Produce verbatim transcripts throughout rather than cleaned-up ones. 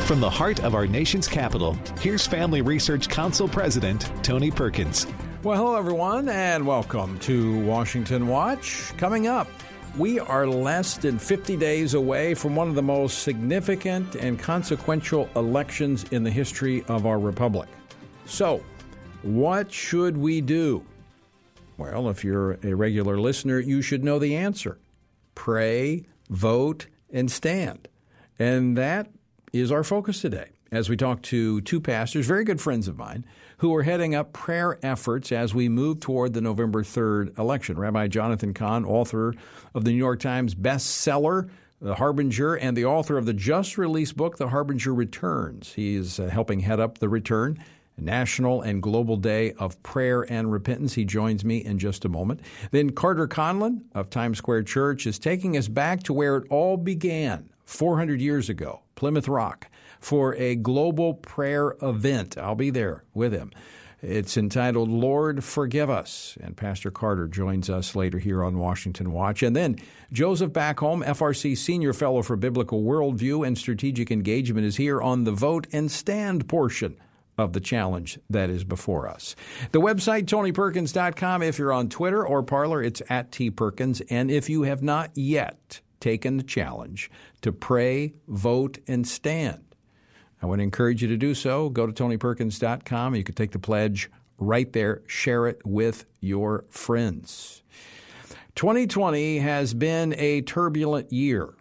From the heart of our nation's capital, here's Family Research Council President Tony Perkins. Well, hello, everyone, and welcome to Washington Watch. Coming up, we are less than fifty days away from one of the most significant and consequential elections in the history of our republic. So, what should we do? Well, if you're a regular listener, you should know the answer. Pray, vote, and stand. And that is our focus today as we talk to two pastors, very good friends of mine, who are heading up prayer efforts as we move toward the November third election. Rabbi Jonathan Cahn, author of the New York Times bestseller, The Harbinger, and the author of the just-released book, The Harbinger Returns. He is uh, helping head up the Return, National and Global Day of Prayer and Repentance. He joins me in just a moment. Then Carter Conlon of Times Square Church is taking us back to where it all began four hundred years ago, Plymouth Rock, for a global prayer event. I'll be there with him. It's entitled, Lord, Forgive Us. And Pastor Carter joins us later here on Washington Watch. And then Joseph Backholm, F R C Senior Fellow for Biblical Worldview and Strategic Engagement, is here on the Vote and Stand portion of the challenge that is before us. The website, tony perkins dot com. If you're on Twitter or Parler, it's at T Perkins. And if you have not yet taken the challenge to pray, vote, and stand, I want to encourage you to do so. Go to tony perkins dot com. You can take the pledge right there. Share it with your friends. twenty twenty has been a turbulent year.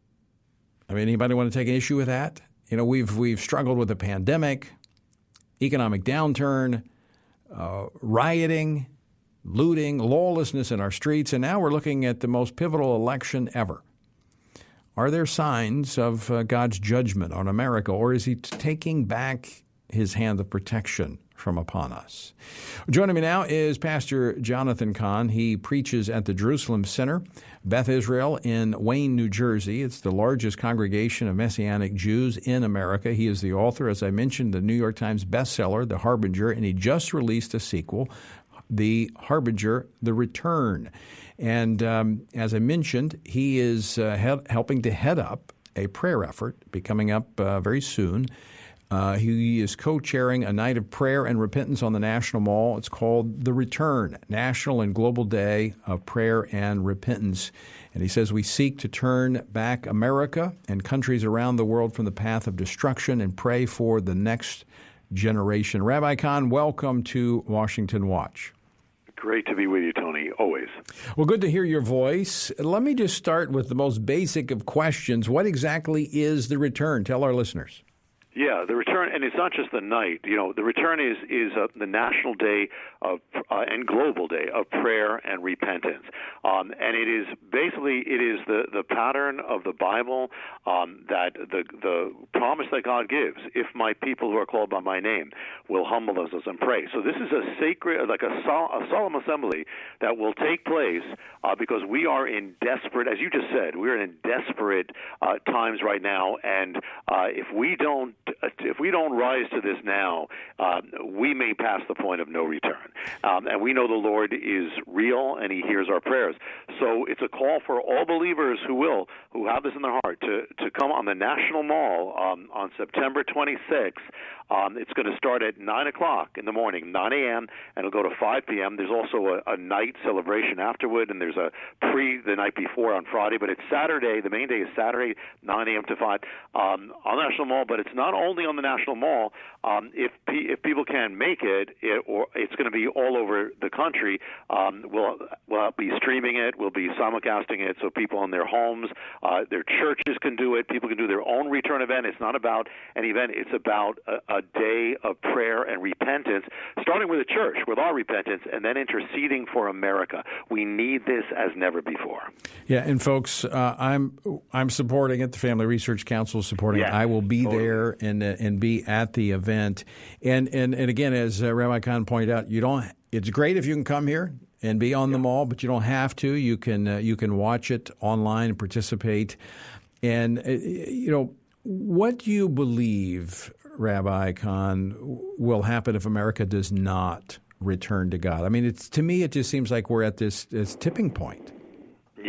I mean, anybody want to take an issue with that? You know, we've we've struggled with a pandemic, economic downturn, uh, rioting, looting, lawlessness in our streets, and now we're looking at the most pivotal election ever. Are there signs of uh, God's judgment on America, or is he t- taking back his hand of protection from upon us? Joining me now is Pastor Jonathan Cahn. He preaches at the Jerusalem Center, Beth Israel in Wayne, New Jersey. It's the largest congregation of Messianic Jews in America. He is the author, as I mentioned, the New York Times bestseller, The Harbinger, and he just released a sequel, The Harbinger, The Return. And um, as I mentioned, he is uh, he- helping to head up a prayer effort, be coming up uh, very soon. Uh, he is co-chairing a night of prayer and repentance on the National Mall. It's called The Return, National and Global Day of Prayer and Repentance. And he says we seek to turn back America and countries around the world from the path of destruction and pray for the next generation. Rabbi Cahn, welcome to Washington Watch. Great to be with you, Tony, always. Well, good to hear your voice. Let me just start with the most basic of questions. What exactly is the return? Tell our listeners. Yeah, the return, and it's not just the night. You know, the return is is uh, the National Day of uh, and Global Day of Prayer and Repentance, um, and it is basically it is the, the pattern of the Bible um, that the the promise that God gives. If my people who are called by my name will humble themselves and pray. So this is a sacred, like a, sol- a solemn assembly that will take place uh, because we are in desperate, as you just said, we are in desperate uh, times right now, and uh, if we don't. If we don't rise to this now, um, we may pass the point of no return. Um, and we know the Lord is real and he hears our prayers. So it's a call for all believers who will, who have this in their heart, to, to come on the National Mall um, on September twenty-sixth. Um, it's going to start at nine o'clock in the morning, nine a.m., and it'll go to five p.m. There's also a, a night celebration afterward, and there's a pre the night before on Friday. But it's Saturday. The main day is Saturday, nine a.m. to five um, on the National Mall. But it's not only on the National Mall. Um, if if people can't make it, it or it's going to be all over the country. Um, we'll, we'll be streaming it. We'll be simulcasting it so people in their homes, uh, their churches can do it. People can do their own return event. It's not about an event. It's about a, a day of prayer and repentance, starting with the church, with our repentance, and then interceding for America. We need this as never before. Yeah, and folks, uh, I'm I'm supporting it. The Family Research Council is supporting yes, it. I will be totally. there and uh, and be at the event. And and and again, as uh, Rabbi Cahn pointed out, you don't. It's great if you can come here and be on yeah. the mall, but you don't have to. You can uh, you can watch it online and participate. And uh, you know, what do you believe, Rabbi Cahn, will happen if America does not return to God? I mean, it's to me, it just seems like we're at this, this tipping point.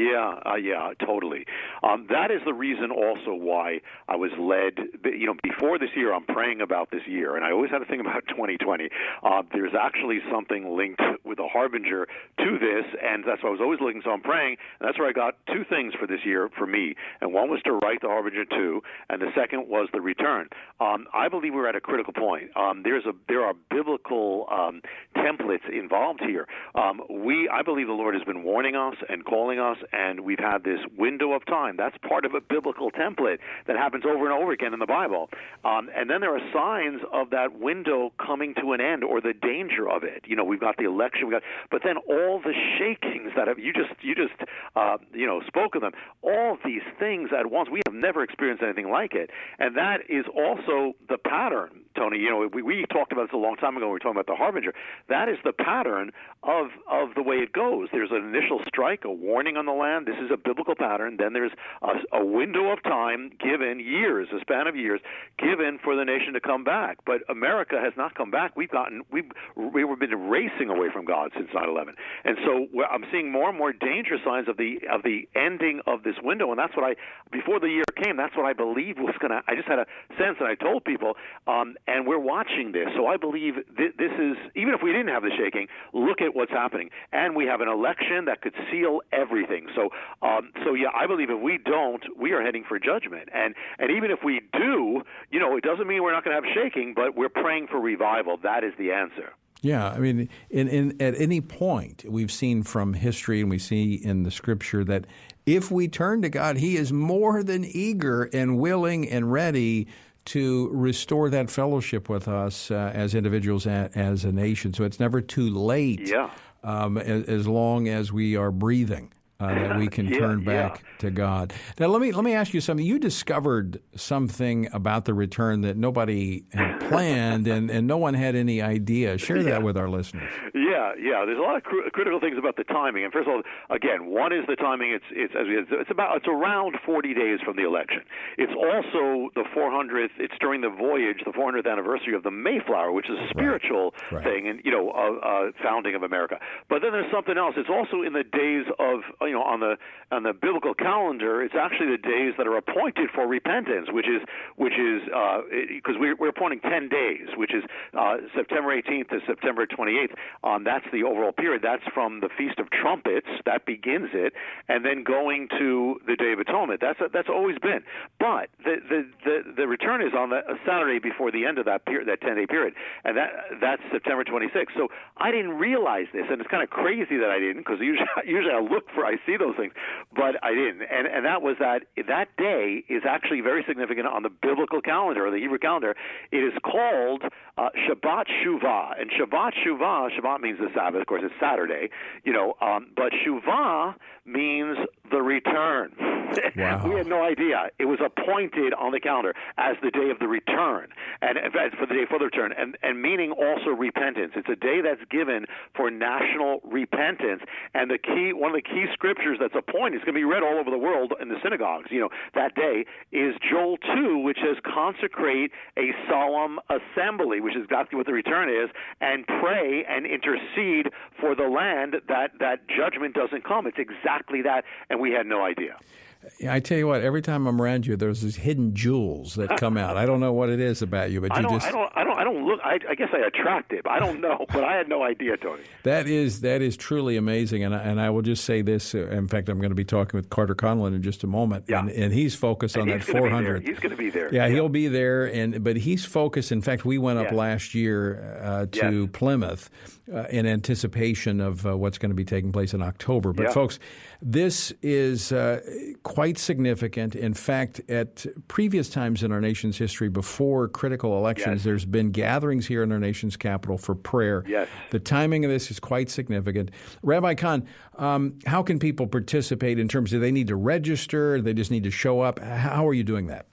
Yeah, uh, yeah, totally. Um, that is the reason also why I was led, you know, before this year, I'm praying about this year, and I always had to think about twenty twenty. Uh, there's actually something linked with a harbinger to this, and that's why I was always looking, so I'm praying, and that's where I got two things for this year for me, and one was to write the harbinger two, and the second was the return. Um, I believe we're at a critical point. Um, there's a there are biblical um, templates involved here. Um, we, I believe the Lord has been warning us and calling us, and we've had this window of time. That's part of a biblical template that happens over and over again in the Bible. Um, and then there are signs of that window coming to an end or the danger of it. You know, we've got the election, we got, but then all the shakings that have, you just you just uh, you know spoke of them. All these things at once. We have never experienced anything like it, and that is also the pattern. Tony, you know, we, we talked about this a long time ago when we were talking about the harbinger. That is the pattern of of the way it goes. There's an initial strike, a warning on the land. This is a biblical pattern. Then there's a, a window of time given, years, a span of years, given for the nation to come back. But America has not come back. We've gotten, we've, we've been racing away from God since nine eleven. And so I'm seeing more and more danger signs of the of the ending of this window. And that's what I, before the year came, that's what I believed was going to, I just had a sense, and I told people, um, and we're watching this. So I believe th- this is, even if we didn't have the shaking, look at what's happening. And we have an election that could seal everything. So, um, so yeah, I believe if we don't, we are heading for judgment. And and even if we do, you know, it doesn't mean we're not going to have shaking, but we're praying for revival. That is the answer. Yeah, I mean, in, in, at any point, we've seen from history and we see in the Scripture that if we turn to God, He is more than eager and willing and ready to restore that fellowship with us uh, as individuals, a, as a nation. So it's never too late, yeah. um, as, as long as we are breathing. Uh, that we can yeah, turn back yeah. to God. Now, let me let me ask you something. You discovered something about the return that nobody had planned, and, and no one had any idea. Share yeah. that with our listeners. Yeah, yeah. There's a lot of cr- critical things about the timing. And first of all, again, one is the timing. It's it's it's about it's around forty days from the election. It's also the four hundredth. It's during the voyage, the four hundredth anniversary of the Mayflower, which is a spiritual right. Right. thing, and you know, uh, uh, founding of America. But then there's something else. It's also in the days of you know on the on the biblical calendar. It's actually the days that are appointed for repentance, which is which is because uh, we're we're appointing ten days, which is uh, September eighteenth to September twenty-eighth. Um, that's the overall period. That's from the Feast of Trumpets. That begins it, and then going to the Day of Atonement. That's a, that's always been. But the the, the, the return is on the a Saturday before the end of that period, that ten-day period, and that that's September twenty-sixth. So I didn't realize this, and it's kind of crazy that I didn't, because usually usually I look for I see those things, but I didn't. And and that was that that day is actually very significant on the biblical calendar, or the Hebrew calendar. It is called uh, Shabbat Shuvah, and Shabbat Shuvah, Shabbat means the Sabbath, of course, it's Saturday, you know, um, but Shuvah means the return. Wow. We had no idea. It was appointed on the calendar as the day of the return, and for the day for the return, and, and meaning also repentance. It's a day that's given for national repentance, and the key, one of the key scriptures that's appointed, it's going to be read all over the world in the synagogues, you know, that day, is Joel two, which says consecrate a solemn assembly, which is exactly what the return is, and pray and intercede for the land that that judgment doesn't come. It's exactly that, and we had no idea. I tell you what, every time I'm around you, there's these hidden jewels that come out. I don't know what it is about you, but I you don't, just I don't, I don't, I don't look. I, I guess I attract it. I don't know, but I had no idea, Tony. That is that is truly amazing, and I, and I will just say this. Uh, in fact, I'm going to be talking with Carter Conlon in just a moment, yeah. and, and he's focused and on he's that four hundred. He's going to be there. Yeah, yeah, he'll be there, and but he's focused. In fact, we went up yes. last year uh, to yes. Plymouth uh, in anticipation of uh, what's going to be taking place in October. But yeah. folks, this is uh, quite significant. In fact, at previous times in our nation's history, before critical elections, yes. there's been gatherings here in our nation's capital for prayer. Yes. The timing of this is quite significant. Rabbi Kahn, um, how can people participate in terms of, do they need to register? Do they just need to show up? How are you doing that?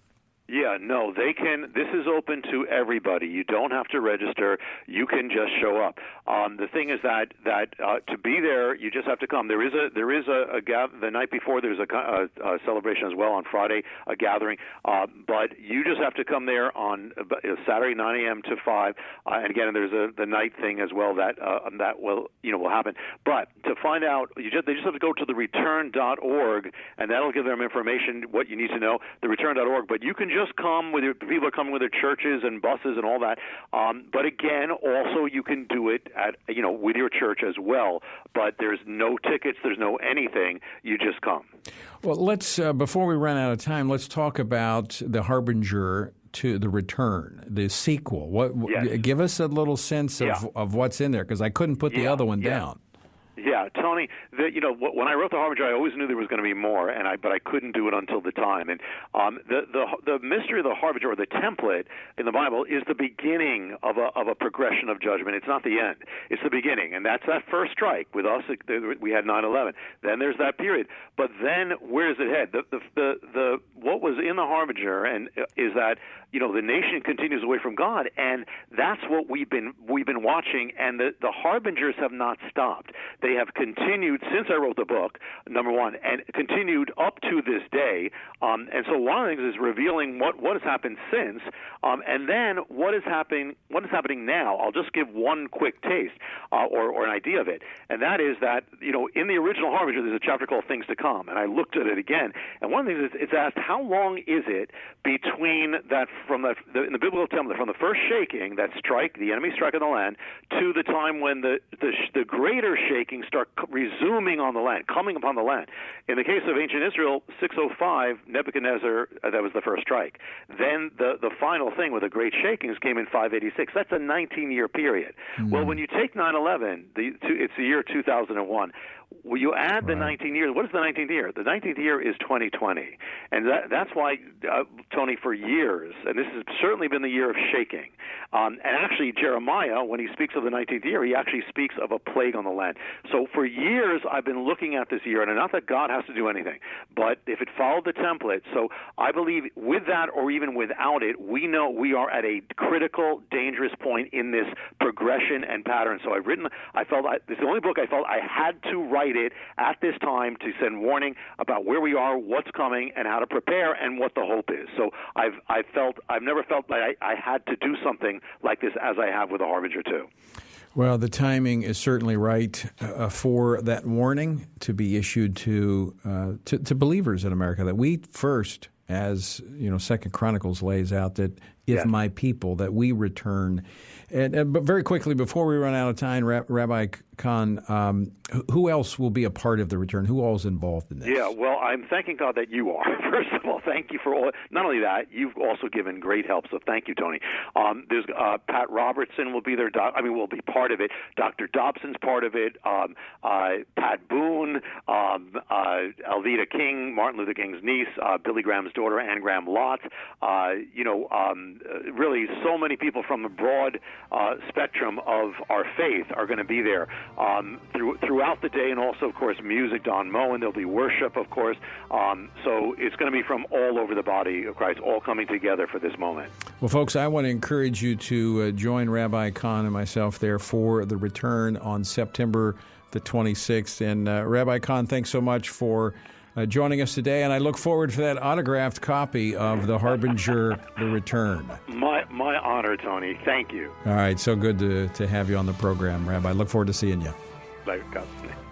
Yeah, no, they can. This is open to everybody. You don't have to register. You can just show up. Um, the thing is that that uh, to be there, you just have to come. There is a there is a, a gav- the night before. There's a, a, a celebration as well on Friday, a gathering. Uh, but you just have to come there on uh, Saturday, nine a.m. to five. Uh, and again, there's a the night thing as well that uh, that will you know will happen. But to find out, you just they just have to go to the return dot org, and that'll give them information what you need to know. The return dot org. But you can just Just come with your people are coming with their churches and buses and all that. Um, but again, also you can do it at you know with your church as well. But there's no tickets, there's no anything. You just come. Well, let's uh, before we run out of time, let's talk about the Harbinger to the Return, the sequel. What? Yes. Give us a little sense of, yeah. of what's in there, because I couldn't put the yeah. other one yeah. down. Yeah, Tony. The, you know, when I wrote the Harbinger, I always knew there was going to be more, and I but I couldn't do it until the time. And um, the the the mystery of the Harbinger, or the template in the Bible, is the beginning of a of a progression of judgment. It's not the end; it's the beginning, and that's that first strike. With us, we had nine eleven. Then there's that period. But then, where does it head? The the the, the what was in the Harbinger, and is that you know the nation continues away from God, and that's what we've been we've been watching. And the the Harbingers have not stopped. They have continued since I wrote the book, number one, and continued up to this day. Um, and so one of the things is revealing what, what has happened since, um, and then what is happening what is happening now. I'll just give one quick taste uh, or, or an idea of it, and that is that you know in the original Harbinger there's a chapter called Things to Come, and I looked at it again, and one of the things is it's asked how long is it between that from the, the in the biblical template from the first shaking, that strike, the enemy strike on the land, to the time when the the, the greater shaking start resuming on the land, coming upon the land. In the case of ancient Israel, six oh five, Nebuchadnezzar, uh, that was the first strike. Then the, the final thing with the great shakings came in five eighty-six. That's a nineteen-year period. Mm. Well, when you take nine eleven, the, it's the year two thousand one. Well, you add the right. nineteen years. What is the nineteenth year? The nineteenth year is twenty twenty. And that, that's why, uh, Tony, for years, and this has certainly been the year of shaking. Um, and actually, Jeremiah, when he speaks of the nineteenth year, he actually speaks of a plague on the land. So for years, I've been looking at this year, and not that God has to do anything, but if it followed the template. So I believe with that or even without it, we know we are at a critical, dangerous point in this progression and pattern. So I've written, I felt, I, this is the only book I felt I had to write it at this time to send warning about where we are, what's coming, and how to prepare, and what the hope is. So I've I felt I've never felt like I, I had to do something like this as I have with the Harbinger too. Well, the timing is certainly right uh, for that warning to be issued to, uh, to to believers in America, that we first, as you know, Second Chronicles lays out, that if yes. my people, that we return. And, and but very quickly, before we run out of time, Rabbi Kahn, um, who else will be a part of the return? Who all is involved in this? Yeah, well, I'm thanking God that you are. First of all, thank you for all. Not only that, you've also given great help, so thank you, Tony. Um, there's uh, Pat Robertson will be there. Doc, I mean, will be part of it. Doctor Dobson's part of it. Um, uh, Pat Boone, um, uh, Alveda King, Martin Luther King's niece, uh, Billy Graham's daughter, Anne Graham Lotz. Uh, you know, um, really, so many people from the broad uh, spectrum of our faith are going to be there. Um, through, throughout the day, and also, of course, music, Don Moen. There'll be worship, of course. Um, so it's going to be from all over the body of Christ, all coming together for this moment. Well, folks, I want to encourage you to uh, join Rabbi Kahn and myself there for the return on September the twenty-sixth. And uh, Rabbi Kahn, thanks so much for uh, joining us today, and I look forward to that autographed copy of the Harbinger, The Return. My my honor, Tony. Thank you. All right, so good to, to have you on the program, Rabbi. Look forward to seeing you. Bye, God.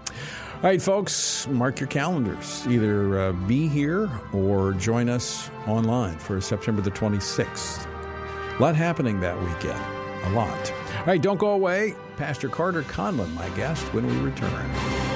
All right, folks, mark your calendars. Either uh, be here or join us online for September the twenty-sixth. A lot happening that weekend. A lot. All right, don't go away. Pastor Carter Conlon, my guest, when we return.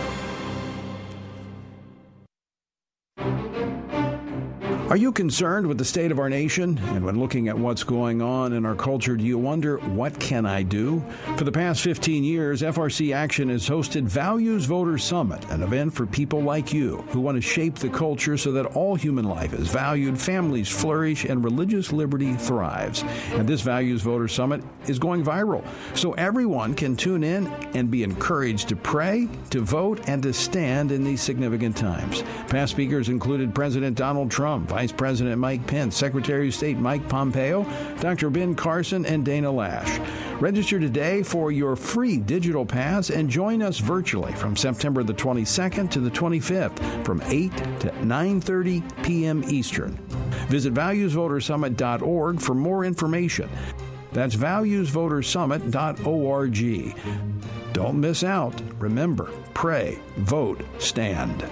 Are you concerned with the state of our nation? And when looking at what's going on in our culture, do you wonder, what can I do? For the past fifteen years, F R C Action has hosted Values Voters Summit, an event for people like you who want to shape the culture so that all human life is valued, families flourish, and religious liberty thrives. And this Values Voters Summit is going viral, so everyone can tune in and be encouraged to pray, to vote, and to stand in these significant times. Past speakers included President Donald Trump, Vice President Mike Pence, Secretary of State Mike Pompeo, Doctor Ben Carson, and Dana Lash. Register today for your free digital pass and join us virtually from September the twenty-second to the twenty-fifth from eight to nine thirty p.m. Eastern. Visit values voter summit dot org for more information. That's values voter summit dot org. Don't miss out. Remember, pray, vote, stand.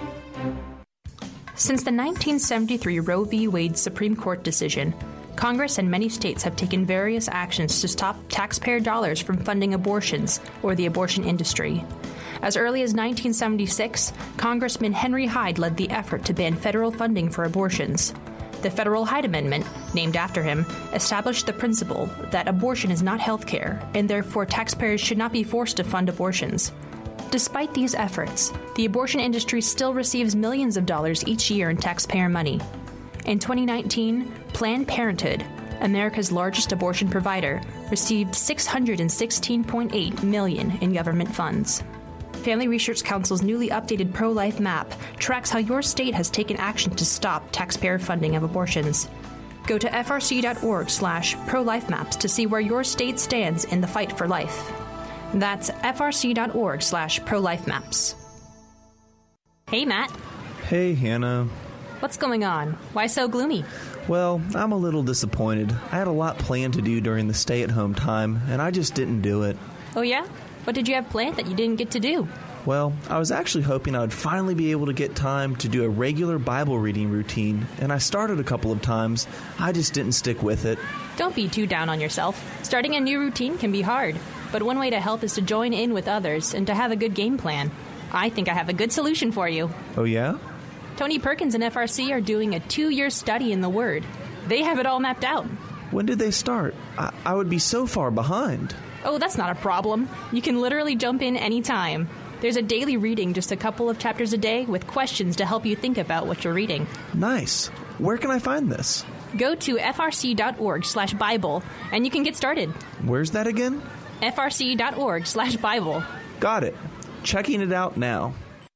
Since the nineteen seventy-three Roe v. Wade Supreme Court decision, Congress and many states have taken various actions to stop taxpayer dollars from funding abortions or the abortion industry. As early as nineteen seventy-six, Congressman Henry Hyde led the effort to ban federal funding for abortions. The Federal Hyde Amendment, named after him, established the principle that abortion is not health care, and therefore taxpayers should not be forced to fund abortions. Despite these efforts, the abortion industry still receives millions of dollars each year in taxpayer money. In twenty nineteen, Planned Parenthood, America's largest abortion provider, received six hundred sixteen point eight million dollars in government funds. Family Research Council's newly updated pro-life map tracks how your state has taken action to stop taxpayer funding of abortions. Go to f r c dot org slash pro-life maps to see where your state stands in the fight for life. That's f r c dot org slash pro-life maps. Hey, Matt. Hey, Hannah. What's going on? Why so gloomy? Well, I'm a little disappointed. I had a lot planned to do during the stay-at-home time, and I just didn't do it. Oh, yeah? What did you have planned that you didn't get to do? Well, I was actually hoping I would finally be able to get time to do a regular Bible reading routine, and I started a couple of times. I just didn't stick with it. Don't be too down on yourself. Starting a new routine can be hard, but one way to help is to join in with others and to have a good game plan. I think I have a good solution for you. Oh, yeah? Tony Perkins and F R C are doing a two-year study in the Word. They have it all mapped out. When did they start? I, I would be so far behind. Oh, that's not a problem. You can literally jump in anytime. There's a daily reading, just a couple of chapters a day, with questions to help you think about what you're reading. Nice. Where can I find this? Go to f r c dot org slash Bible, and you can get started. Where's that again? f r c dot org slash Bible. Got it. Checking it out now.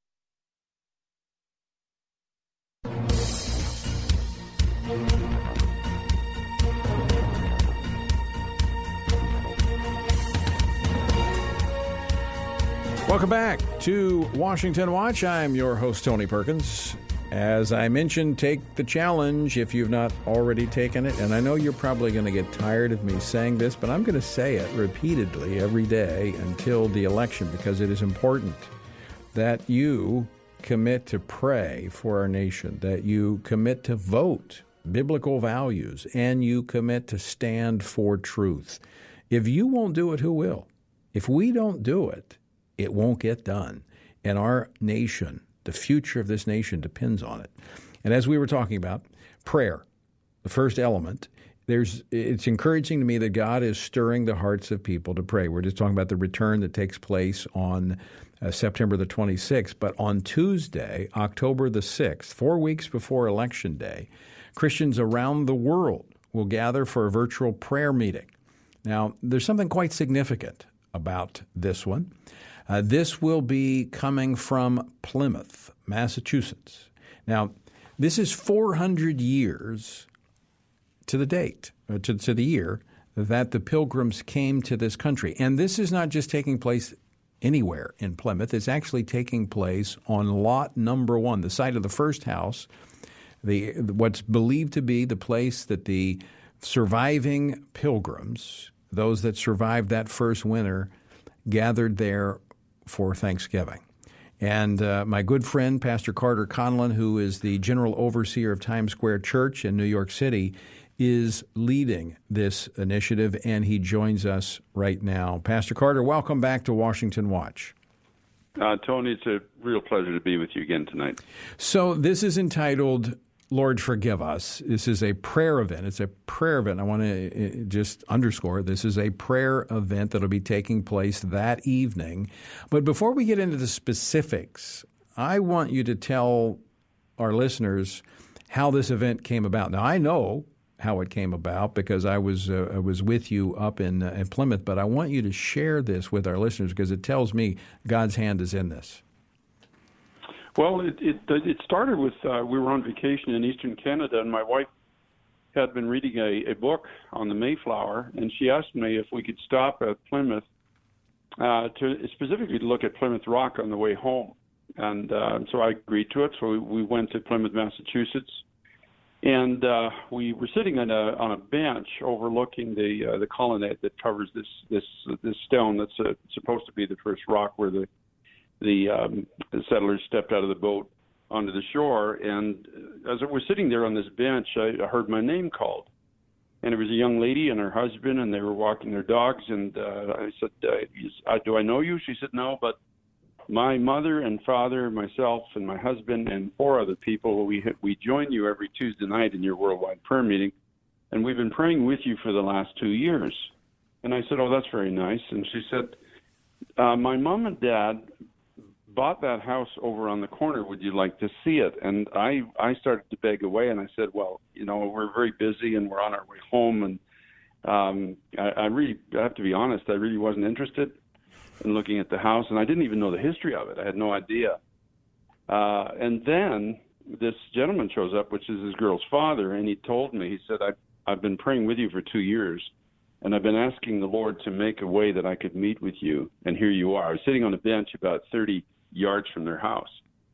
Welcome back to Washington Watch. I'm your host, Tony Perkins. As I mentioned, take the challenge if you've not already taken it. And I know you're probably going to get tired of me saying this, but I'm going to say it repeatedly every day until the election, because it is important that you commit to pray for our nation, that you commit to vote biblical values, and you commit to stand for truth. If you won't do it, who will? If we don't do it, it won't get done. And our nation, the future of this nation, depends on it. And as we were talking about, prayer, the first element, there's it's encouraging to me that God is stirring the hearts of people to pray. We're just talking about the return that takes place on uh, September the twenty-sixth. But on Tuesday, October the sixth, four weeks before Election Day, Christians around the world will gather for a virtual prayer meeting. Now, there's something quite significant about this one. Uh, this will be coming from Plymouth, Massachusetts. Now, this is four hundred years to the date, uh, to, to the year that the Pilgrims came to this country. And this is not just taking place anywhere in Plymouth. It's actually taking place on lot number one, the site of the first house, the what's believed to be the place that the surviving Pilgrims, those that survived that first winter, gathered there for Thanksgiving. And uh, my good friend, Pastor Carter Conlon, who is the general overseer of Times Square Church in New York City, is leading this initiative, and he joins us right now. Pastor Carter, welcome back to Washington Watch. Uh, Tony, it's a real pleasure to be with you again tonight. So this is entitled, Lord, Forgive Us. This is a prayer event. It's a prayer event. I want to just underscore this is a prayer event that will be taking place that evening. But before we get into the specifics, I want you to tell our listeners how this event came about. Now, I know how it came about because I was uh, I was with you up in, uh, in Plymouth, but I want you to share this with our listeners because it tells me God's hand is in this. Well, it it, it started with uh, we were on vacation in eastern Canada, and my wife had been reading a, a book on the Mayflower, and she asked me if we could stop at Plymouth uh, to specifically to look at Plymouth Rock on the way home. And uh, so I agreed to it. So we, we went to Plymouth, Massachusetts, and uh, we were sitting on a on a bench overlooking the uh, the colonnade that covers this this this stone that's uh, supposed to be the first rock where the the, um, the settlers stepped out of the boat onto the shore. And as I was sitting there on this bench, I, I heard my name called. And it was a young lady and her husband, and they were walking their dogs. And uh, I said, uh, do I know you? She said, no, but my mother and father, myself and my husband and four other people, we we join you every Tuesday night in your worldwide prayer meeting. And we've been praying with you for the last two years. And I said, oh, that's very nice. And she said, uh, my mom and dad bought that house over on the corner. Would you like to see it? And I, I started to beg away, and I said, well, you know, we're very busy and we're on our way home. And um, I, I really, I have to be honest, I really wasn't interested in looking at the house, and I didn't even know the history of it. I had no idea. Uh, and then this gentleman shows up, which is his girl's father, and he told me, he said, I've, I've been praying with you for two years, and I've been asking the Lord to make a way that I could meet with you, and here you are. I was sitting on a bench about thirty yards from their house.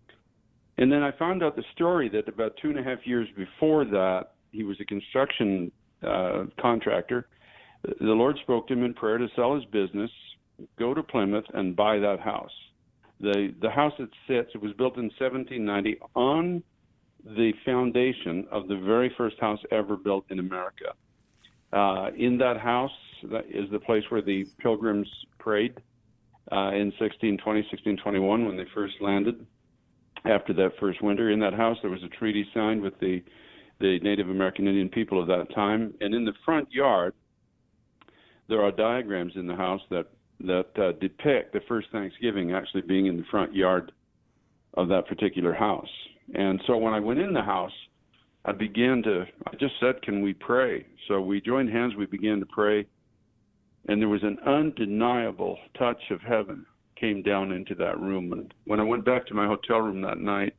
And then I found out the story that about two and a half years before that, he was a construction uh, contractor. The Lord spoke to him in prayer to sell his business, go to Plymouth, and buy that house. The the house that sits, it was built in seventeen ninety on the foundation of the very first house ever built in America. Uh, in that house that is the place where the Pilgrims prayed uh, in sixteen twenty, sixteen twenty-one when they first landed after that first winter. In that house there was a treaty signed with the, the Native American Indian people of that time. And in the front yard, there are diagrams in the house that that uh, depict the first Thanksgiving actually being in the front yard of that particular house. And so when I went in the house, I began to, I just said, can we pray? So we joined hands, we began to pray, and there was an undeniable touch of heaven came down into that room. And when I went back to my hotel room that night,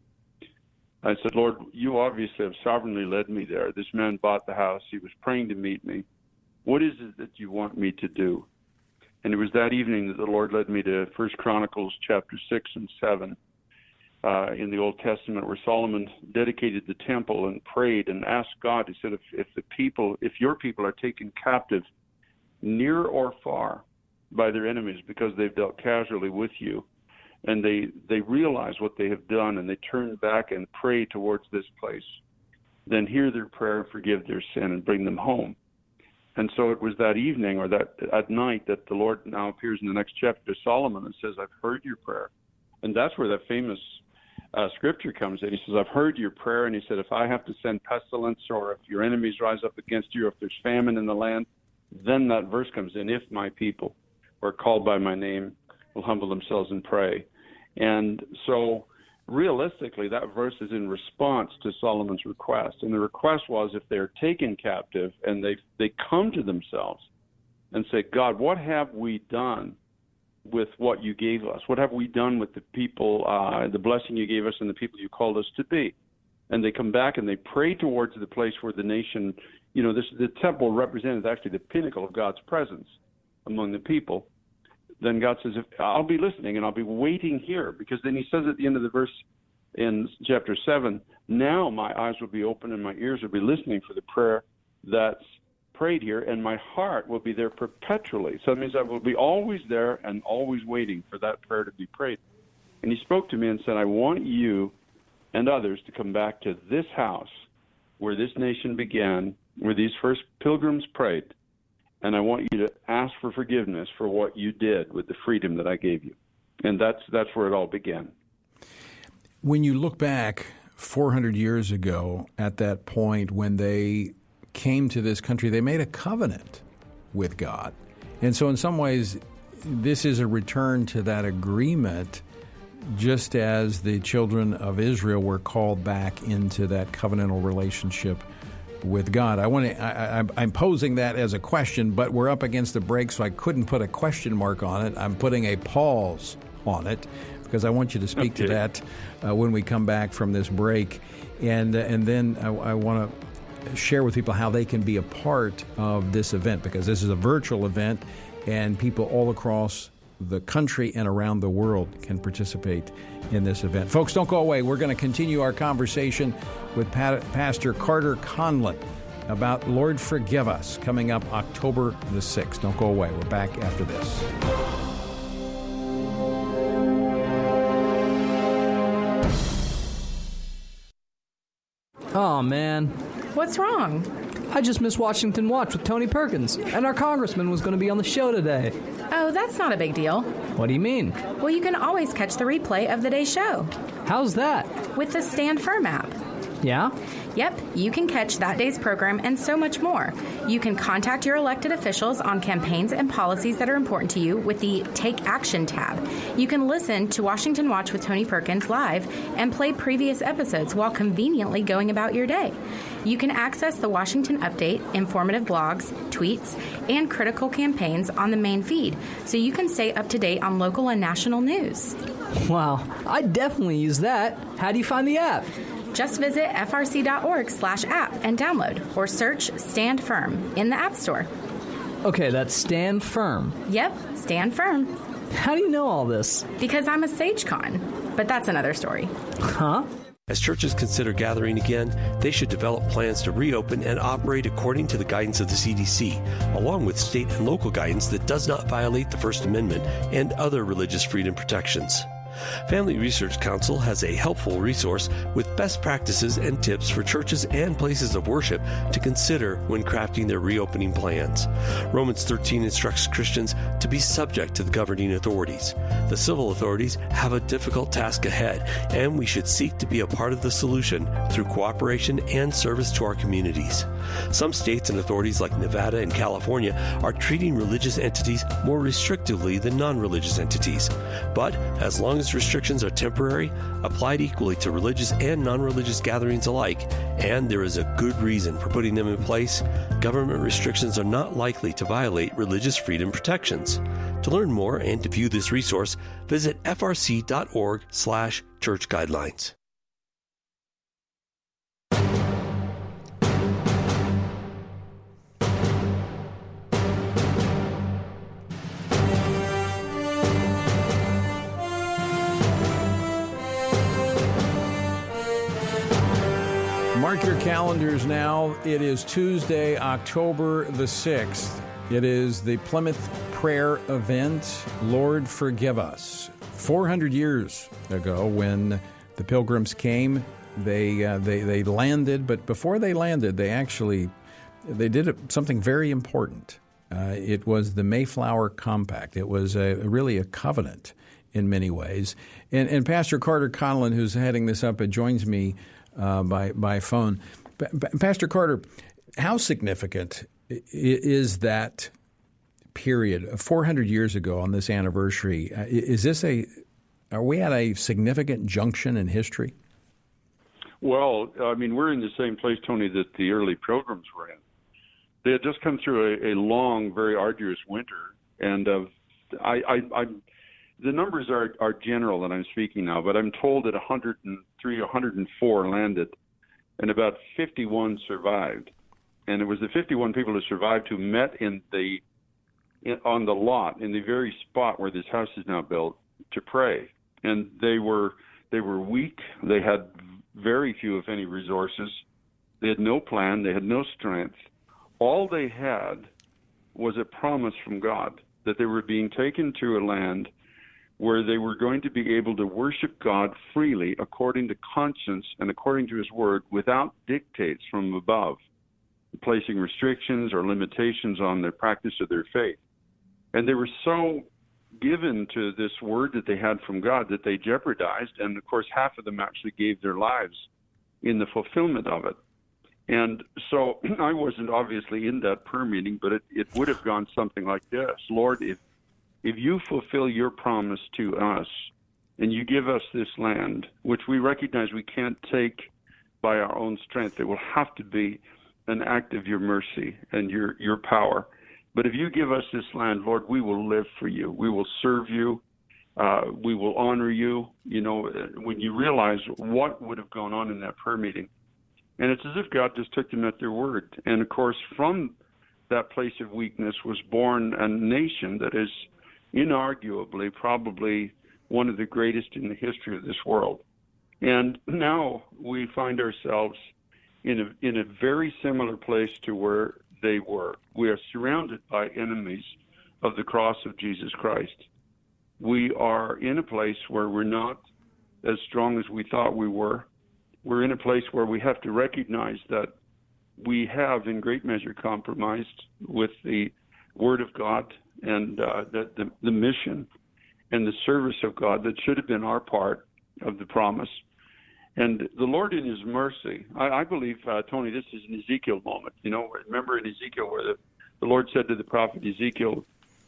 I said, Lord, you obviously have sovereignly led me there. This man bought the house. He was praying to meet me. What is it that you want me to do? And it was that evening that the Lord led me to First Chronicles chapter six and seven uh, in the Old Testament, where Solomon dedicated the temple and prayed and asked God. He said, if, if the people, if your people are taken captive near or far by their enemies because they've dealt casually with you, and they, they realize what they have done and they turn back and pray towards this place, then hear their prayer, forgive their sin, and bring them home. And so it was that evening or that at night that the Lord now appears in the next chapter to Solomon and says, I've heard your prayer. And that's where that famous uh, scripture comes in. He says, I've heard your prayer. And he said, if I have to send pestilence or if your enemies rise up against you, or if there's famine in the land, then that verse comes in, if my people who are called by my name will humble themselves and pray. And so realistically, that verse is in response to Solomon's request. And the request was if they're taken captive and they they come to themselves and say, God, what have we done with what you gave us? What have we done with the people, uh, the blessing you gave us and the people you called us to be? And they come back and they pray towards the place where the nation, you know, this the temple represented actually the pinnacle of God's presence among the people. Then God says, if, I'll be listening and I'll be waiting here. Because then he says at the end of the verse in chapter seven, now my eyes will be open and my ears will be listening for the prayer that's prayed here, and my heart will be there perpetually. So that means I will be always there and always waiting for that prayer to be prayed. And he spoke to me and said, I want you and others to come back to this house where this nation began, where these first pilgrims prayed. And I want you to ask for forgiveness for what you did with the freedom that I gave you. And that's that's where it all began. When you look back four hundred years ago at that point when they came to this country, they made a covenant with God. And so in some ways, this is a return to that agreement, just as the children of Israel were called back into that covenantal relationship with God. I want to. I, I, I'm posing that as a question, but we're up against the break, so I couldn't put a question mark on it. I'm putting a pause on it. because I want you to speak okay. to that uh, when we come back from this break. And, uh, and then I, I want to share with people how they can be a part of this event, because this is a virtual event and people all across the country and around the world can participate in this event. Folks, don't go away. We're going to continue our conversation with Pat, Pastor Carter Conlon about Lord Forgive Us coming up October the sixth. Don't go away. We're back after this. Oh, man. What's wrong? I just missed Washington Watch with Tony Perkins, and our congressman was going to be on the show today. Oh, that's not a big deal. What do you mean? Well, you can always catch the replay of the day's show. How's that? With the Stand Firm app. Yeah? Yep, you can catch that day's program and so much more. You can contact your elected officials on campaigns and policies that are important to you with the Take Action tab. You can listen to Washington Watch with Tony Perkins live and play previous episodes while conveniently going about your day. You can access the Washington Update, informative blogs, tweets, and critical campaigns on the main feed, so you can stay up to date on local and national news. Wow, I definitely use that. How do you find the app? Just visit frc.org slash app and download, or search Stand Firm in the App Store. Okay, that's Stand Firm. Yep, Stand Firm. How do you know all this? Because I'm a SageCon, but that's another story. Huh? As churches consider gathering again, they should develop plans to reopen and operate according to the guidance of the C D C, along with state and local guidance that does not violate the First Amendment and other religious freedom protections. Family Research Council has a helpful resource with best practices and tips for churches and places of worship to consider when crafting their reopening plans. Romans thirteen instructs Christians to be subject to the governing authorities. The civil authorities have a difficult task ahead, and we should seek to be a part of the solution through cooperation and service to our communities. Some states and authorities like Nevada and California are treating religious entities more restrictively than non-religious entities. But as long as restrictions are temporary, applied equally to religious and non-religious gatherings alike, and there is a good reason for putting them in place, government restrictions are not likely to violate religious freedom protections. To learn more and to view this resource, visit frc.org slash church guidelines. Mark your calendars now. It is Tuesday, October the sixth. It is the Plymouth Prayer Event, Lord Forgive Us. four hundred years ago, when the Pilgrims came, they uh, they they landed, but before they landed, they actually they did something very important. Uh, it was the Mayflower Compact. It was a, really a covenant in many ways. And, and Pastor Carter Conlon, who's heading this up, joins me Uh, by by phone. P- Pastor Carter, how significant is that period of four hundred years ago on this anniversary? Uh, is this a are we at a significant junction in history? Well, I mean, we're in the same place, Tony, that the early Pilgrims were in. They had just come through a, a long, very arduous winter, and uh, I, I, I the numbers are, are general that I'm speaking now, but I'm told that one hundred three, one hundred four landed, and about fifty-one survived. And it was the fifty-one people who survived who met in the in, on the lot in the very spot where this house is now built to pray. And they were they were weak. They had very few, if any, resources. They had no plan. They had no strength. All they had was a promise from God that they were being taken to a land where they were going to be able to worship God freely according to conscience and according to his word without dictates from above, placing restrictions or limitations on their practice of their faith. And they were so given to this word that they had from God that they jeopardized, and of course half of them actually gave their lives in the fulfillment of it. And so I wasn't obviously in that prayer meeting, but it, it would have gone something like this. Lord, if If you fulfill your promise to us and you give us this land, which we recognize we can't take by our own strength, it will have to be an act of your mercy and your, your power. But if you give us this land, Lord, we will live for you. We will serve you, Uh, we will honor you. You know, when you realize what would have gone on in that prayer meeting. And it's as if God just took them at their word. And, of course, from that place of weakness was born a nation that is inarguably probably one of the greatest in the history of this world. And now we find ourselves in a, in a very similar place to where they were. We are surrounded by enemies of the cross of Jesus Christ. We are in a place where we're not as strong as we thought we were. We're in a place where we have to recognize that we have in great measure compromised with the Word of God and uh, the, the, the mission and the service of God that should have been our part of the promise. And the Lord in His mercy, I, I believe, uh, Tony, this is an Ezekiel moment. You know, remember in Ezekiel where the, the Lord said to the prophet Ezekiel,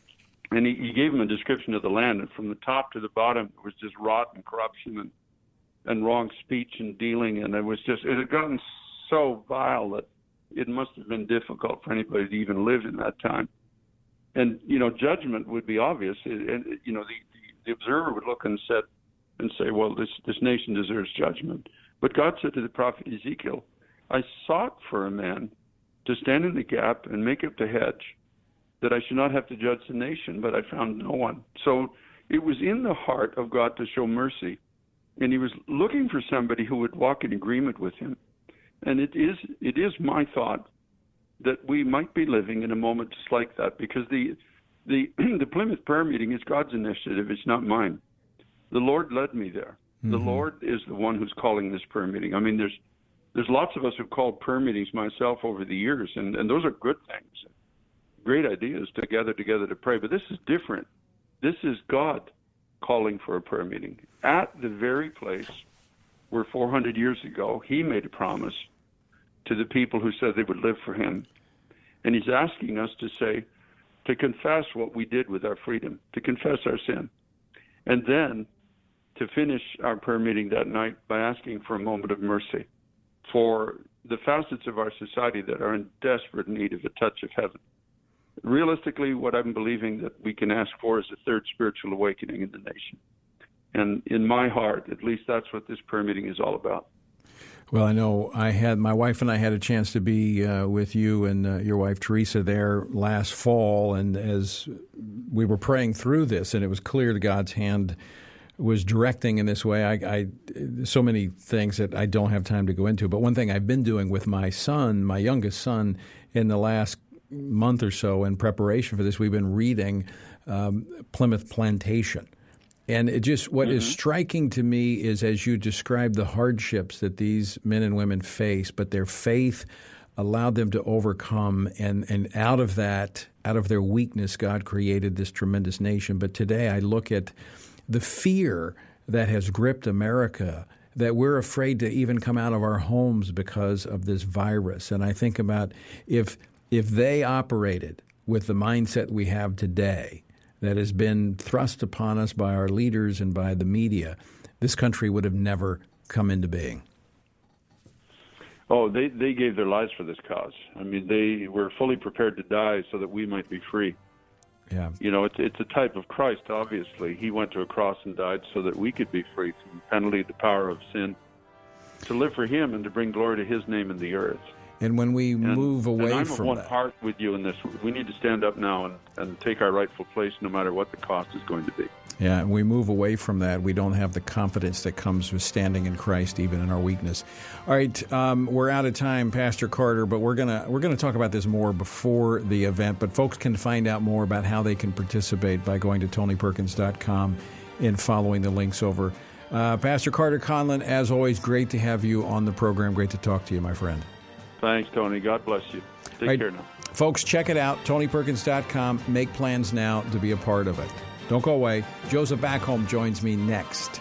and he, he gave him a description of the land, and from the top to the bottom it was just rot and corruption and, and wrong speech and dealing, and it was just, it had gotten so vile that it must have been difficult for anybody to even live in that time. And, you know, judgment would be obvious. And, you know, the, the, the observer would look and said, and say, well, this, this nation deserves judgment. But God said to the prophet Ezekiel, I sought for a man to stand in the gap and make up the hedge, that I should not have to judge the nation, but I found no one. So it was in the heart of God to show mercy, and He was looking for somebody who would walk in agreement with Him. And it is it is my thought that we might be living in a moment just like that, because the the the Plymouth prayer meeting is God's initiative. It's not mine. The Lord led me there. Mm-hmm. The Lord is the one who's calling this prayer meeting. I mean, there's there's lots of us who've called prayer meetings myself over the years, and, and those are good things, great ideas to gather together to pray. But this is different. This is God calling for a prayer meeting at the very place where four hundred years ago He made a promise to the people who said they would live for Him. And He's asking us to say, to confess what we did with our freedom, to confess our sin, and then to finish our prayer meeting that night by asking for a moment of mercy for the facets of our society that are in desperate need of a touch of heaven. Realistically, what I'm believing that we can ask for is a third spiritual awakening in the nation. And in my heart, at least that's what this prayer meeting is all about. Well, I know I had my wife and I had a chance to be uh, with you and uh, your wife Teresa there last fall, and as we were praying through this, and it was clear that God's hand was directing in this way. I, I so many things that I don't have time to go into, but one thing I've been doing with my son, my youngest son, in the last month or so in preparation for this, we've been reading um, Plymouth Plantation. And it just what mm-hmm. is striking to me is, as you describe the hardships that these men and women face, but their faith allowed them to overcome, and, and out of that, out of their weakness, God created this tremendous nation. But today I look at the fear that has gripped America, that we're afraid to even come out of our homes because of this virus. And I think about if if they operated with the mindset we have today, that has been thrust upon us by our leaders and by the media, this country would have never come into being. Oh, they, they gave their lives for this cause. I mean, they were fully prepared to die so that we might be free. Yeah. You know, it's, it's a type of Christ, obviously. He went to a cross and died so that we could be free from the penalty, the power of sin, to live for Him and to bring glory to His name in the earth. And when we and, move away and I'm from one that, heart with you in this. We need to stand up now and, and take our rightful place, no matter what the cost is going to be. Yeah, and we move away from that. We don't have the confidence that comes with standing in Christ, even in our weakness. All right, um, we're out of time, Pastor Carter, but we're gonna we're gonna talk about this more before the event. But folks can find out more about how they can participate by going to tony perkins dot com and following the links over. Uh, Pastor Carter Conlon, as always, great to have you on the program. Great to talk to you, my friend. Thanks, Tony. God bless you. Take right, care now. Folks, check it out, tony perkins dot com. Make plans now to be a part of it. Don't go away. Joseph Backholm joins me next.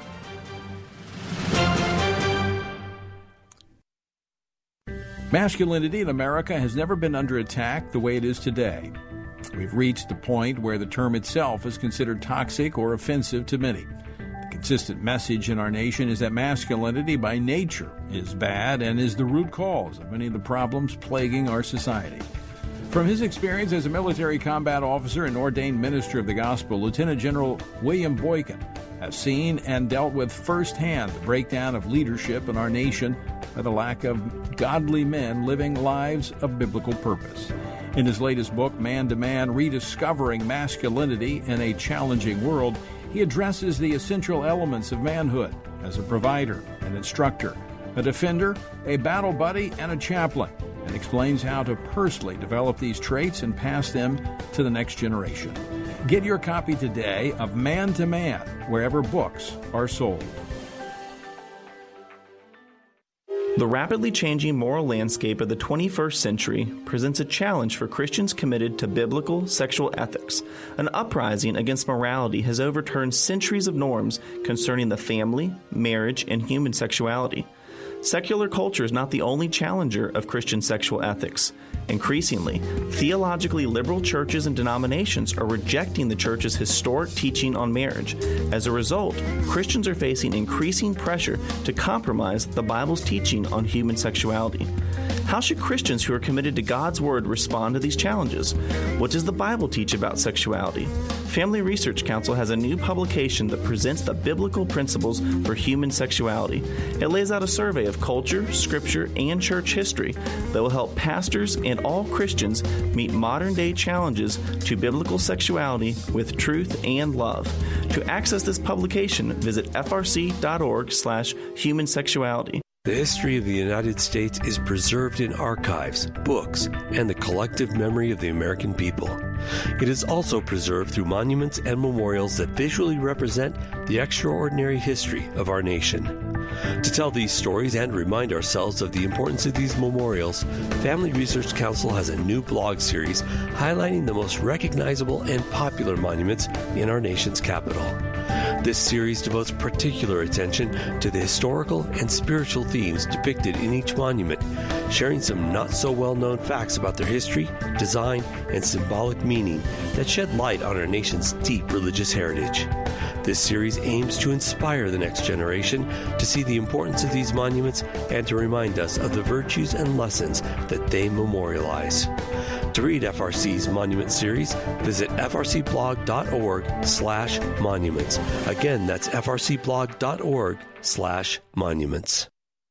Masculinity in America has never been under attack the way it is today. We've reached the point where the term itself is considered toxic or offensive to many. The consistent message in our nation is that masculinity by nature is bad and is the root cause of many of the problems plaguing our society. From his experience as a military combat officer and ordained minister of the gospel, Lieutenant General William Boykin has seen and dealt with firsthand the breakdown of leadership in our nation by the lack of godly men living lives of biblical purpose. In his latest book, Man to Man, Rediscovering Masculinity in a Challenging World, he addresses the essential elements of manhood as a provider, an instructor, a defender, a battle buddy, and a chaplain, and explains how to personally develop these traits and pass them to the next generation. Get your copy today of Man to Man, wherever books are sold. The rapidly changing moral landscape of the twenty-first century presents a challenge for Christians committed to biblical sexual ethics. An uprising against morality has overturned centuries of norms concerning the family, marriage, and human sexuality. Secular culture is not the only challenger of Christian sexual ethics. Increasingly, theologically liberal churches and denominations are rejecting the church's historic teaching on marriage. As a result, Christians are facing increasing pressure to compromise the Bible's teaching on human sexuality. How should Christians who are committed to God's Word respond to these challenges? What does the Bible teach about sexuality? Family Research Council has a new publication that presents the biblical principles for human sexuality. It lays out a survey of culture, scripture, and church history that will help pastors and all Christians meet modern-day challenges to biblical sexuality with truth and love. To access this publication, visit frc.org slash human sexuality. The history of the United States is preserved in archives, books, and the collective memory of the American people. It is also preserved through monuments and memorials that visually represent the extraordinary history of our nation. To tell these stories and remind ourselves of the importance of these memorials, Family Research Council has a new blog series highlighting the most recognizable and popular monuments in our nation's capital. This series devotes particular attention to the historical and spiritual themes depicted in each monument, sharing some not-so-well-known facts about their history, design, and symbolic meaning that shed light on our nation's deep religious heritage. This series aims to inspire the next generation to see the importance of these monuments and to remind us of the virtues and lessons that they memorialize. To read F R C's Monument Series, visit frcblog.org slash monuments. Again, that's frcblog.org slash monuments.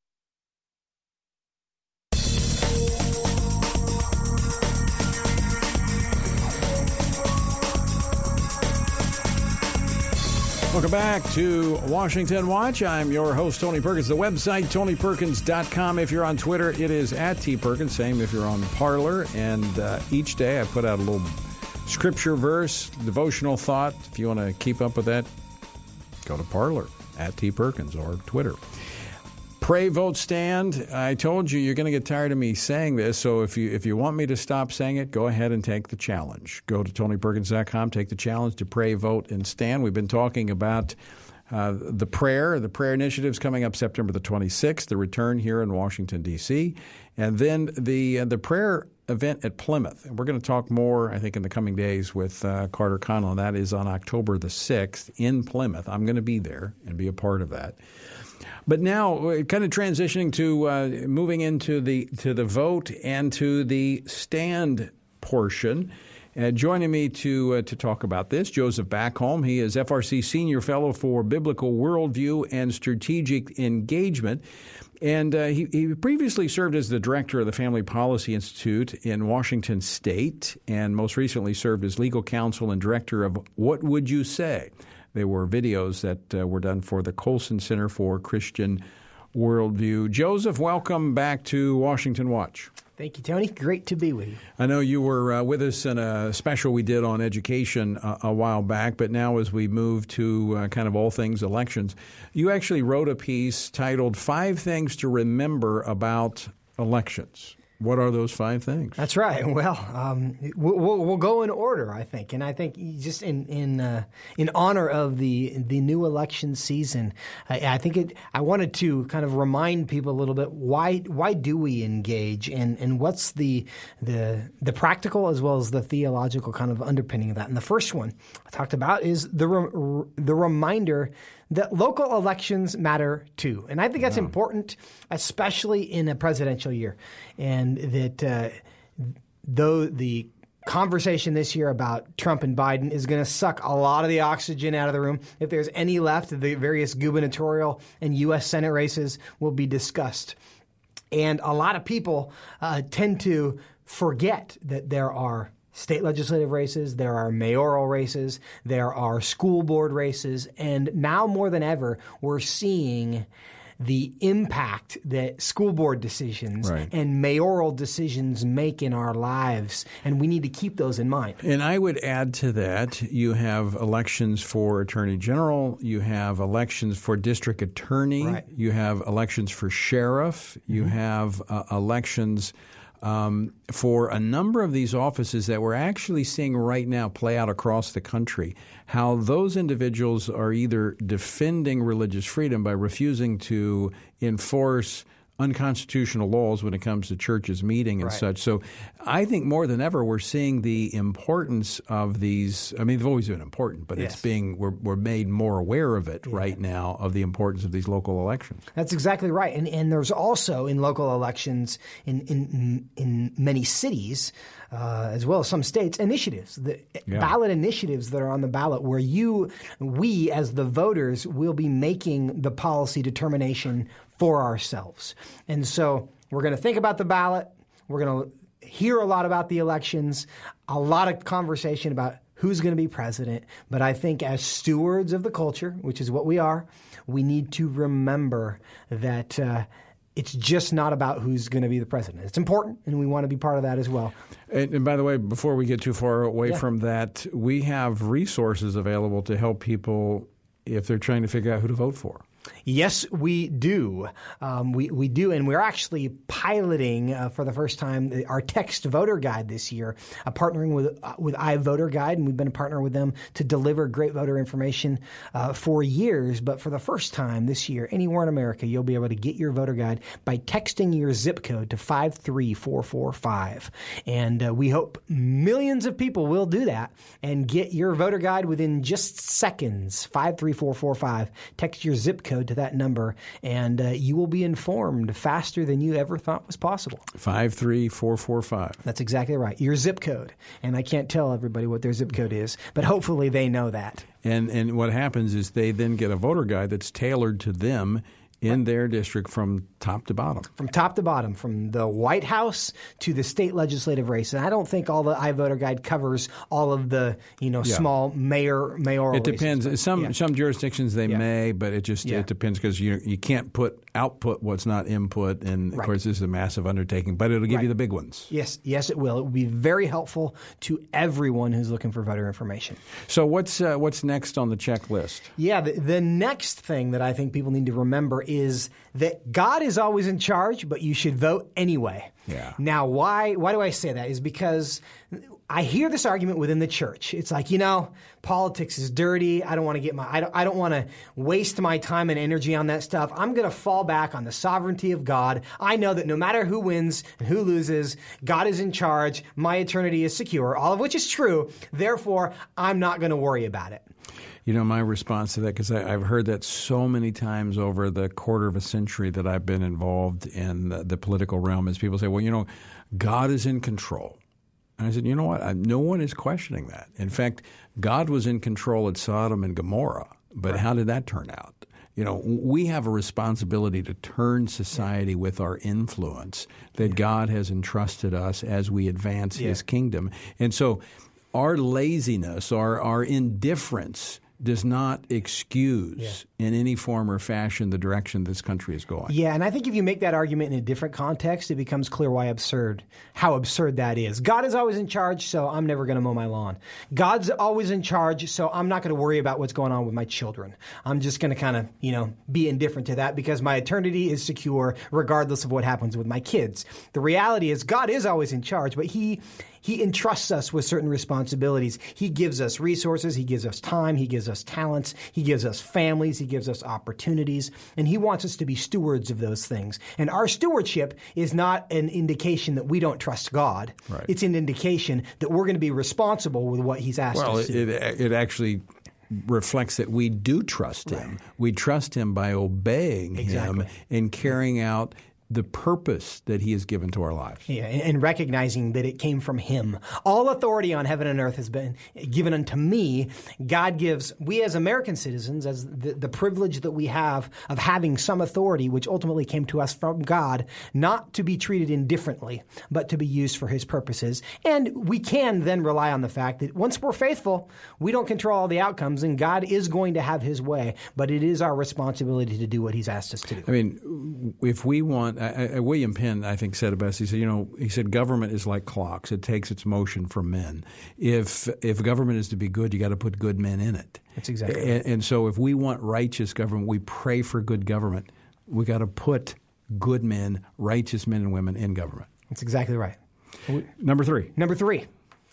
Welcome back to Washington Watch. I'm your host, Tony Perkins. The website, tony perkins dot com. If you're on Twitter, it is at T Perkins. Same if you're on Parler. And uh, each day I put out a little scripture verse, devotional thought. If you want to keep up with that, go to Parler, at T Perkins, or Twitter. Pray, vote, stand. I told you you're going to get tired of me saying this, so if you if you want me to stop saying it, go ahead and take the challenge. Go to tony perkins dot com, take the challenge to pray, vote, and stand. We've been talking about uh, the prayer. The prayer initiative's coming up September the twenty-sixth, the return here in Washington, D C, and then the uh, the prayer event at Plymouth. And we're going to talk more, I think, in the coming days with uh, Carter Connell, and that is on October the sixth in Plymouth. I'm going to be there and be a part of that. But now, kind of transitioning to uh, moving into the to the vote and to the stand portion. Uh, joining me to uh, to talk about this, Joseph Backholm. He is F R C Senior Fellow for Biblical Worldview and Strategic Engagement. And uh, he, he previously served as the director of the Family Policy Institute in Washington State, and most recently served as legal counsel and director of What Would You Say? They were videos that uh, were done for the Colson Center for Christian Worldview. Joseph, welcome back to Washington Watch. Thank you, Tony. Great to be with you. I know you were uh, with us in a special we did on education uh, a while back, but now as we move to uh, kind of all things elections, you actually wrote a piece titled Five Things to Remember About Elections. What are those five things? That's right. Well, um, we'll, we'll go in order, I think, and I think just in in uh, in honor of the the new election season, I, I think it. I wanted to kind of remind people a little bit why why do we engage, and, and what's the the the practical as well as the theological kind of underpinning of that. And the first one I talked about is the re- the reminder that local elections matter too. And I think that's wow. important, especially in a presidential year. And that uh, though the conversation this year about Trump and Biden is going to suck a lot of the oxygen out of the room. If there's any left, the various gubernatorial and U S Senate races will be discussed. And a lot of people uh, tend to forget that there are state legislative races, there are mayoral races, there are school board races, and now more than ever, we're seeing the impact that school board decisions right. and mayoral decisions make in our lives, and we need to keep those in mind. And I would add to that, you have elections for attorney general, you have elections for district attorney, right. you have elections for sheriff, you mm-hmm. have uh, elections Um, for a number of these offices that we're actually seeing right now play out across the country, how those individuals are either defending religious freedom by refusing to enforce unconstitutional laws when it comes to churches meeting and right. such. So I think more than ever we're seeing the importance of these. I mean, they've always been important, but yes. it's being we're, we're made more aware of it yeah. right now, of the importance of these local elections. That's exactly right. And and there's also in local elections in in, in many cities, uh, as well as some states, initiatives, the yeah. ballot initiatives that are on the ballot where you, we as the voters will be making the policy determination for ourselves. And so we're going to think about the ballot. We're going to hear a lot about the elections, a lot of conversation about who's going to be president. But I think as stewards of the culture, which is what we are, we need to remember that uh, it's just not about who's going to be the president. It's important, and we want to be part of that as well. And, and by the way, before we get too far away yeah. from that, we have resources available to help people if they're trying to figure out who to vote for. Yes, we do. Um, we, we do. And we're actually piloting uh, for the first time our text voter guide this year, uh, partnering with uh, with iVoter Guide. And we've been a partner with them to deliver great voter information uh, for years. But for the first time this year, anywhere in America, you'll be able to get your voter guide by texting your zip code to five three four four five. And uh, we hope millions of people will do that and get your voter guide within just seconds. five three four four five. Text your zip code to that number, and uh, you will be informed faster than you ever thought was possible. five three four four five. That's exactly right. Your zip code. And I can't tell everybody what their zip code is, but hopefully they know that. And and what happens is they then get a voter guide that's tailored to them in their district from top to bottom. From top to bottom, from the White House to the state legislative race. And I don't think all the iVoter Guide covers all of the, you know, yeah. small mayor mayoral It depends. races. Some yeah. some jurisdictions they yeah. may, but it just yeah. it depends because you you can't put output what's not input, and of right. course this is a massive undertaking. But it'll give right. you the big ones. Yes, yes, it will. It will be very helpful to everyone who's looking for voter information. So what's uh, what's next on the checklist? Yeah, the, the next thing that I think people need to remember is that God is always in charge, but you should vote anyway. Yeah. Now, why why do I say that? Is because I hear this argument within the church. It's like, you know, politics is dirty. I don't want to get my I don't I don't want to waste my time and energy on that stuff. I'm going to fall back on the sovereignty of God. I know that no matter who wins and who loses, God is in charge. My eternity is secure, all of which is true. Therefore, I'm not going to worry about it. You know, my response to that, because I've heard that so many times over the quarter of a century that I've been involved in the, the political realm, is people say, well, you know, God is in control. And I said, you know what? I, no one is questioning that. In fact, God was in control at Sodom and Gomorrah. But right. how did that turn out? You know, we have a responsibility to turn society with our influence that yeah. God has entrusted us as we advance yeah. His kingdom. And so our laziness, our, our indifference does not excuse yeah. in any form or fashion the direction this country is going. Yeah, and I think if you make that argument in a different context, it becomes clear why absurd, how absurd that is. God is always in charge, so I'm never going to mow my lawn. God's always in charge, so I'm not going to worry about what's going on with my children. I'm just going to kind of, you know, be indifferent to that because my eternity is secure regardless of what happens with my kids. The reality is God is always in charge, but He He entrusts us with certain responsibilities. He gives us resources. He gives us time. He gives us talents. He gives us families. He gives us opportunities. And He wants us to be stewards of those things. And our stewardship is not an indication that we don't trust God. Right. It's an indication that we're going to be responsible with what He's asked well, us to do. Well, it, it actually reflects that we do trust Him. Right. We trust Him by obeying exactly. Him and carrying out the purpose that he has given to our lives. Yeah, and recognizing that it came from him. All authority on heaven and earth has been given unto me. God gives, we as American citizens, as the, the privilege that we have of having some authority, which ultimately came to us from God, not to be treated indifferently, but to be used for his purposes. And we can then rely on the fact that once we're faithful, we don't control all the outcomes, and God is going to have his way, but it is our responsibility to do what he's asked us to do. I mean, if we want, I, I, William Penn, I think, said it best. He said, you know, he said, government is like clocks. It takes its motion from men. If if government is to be good, you got to put good men in it. That's exactly and, right. And so if we want righteous government, we pray for good government. We got to put good men, righteous men and women in government. That's exactly right. Number three. Number three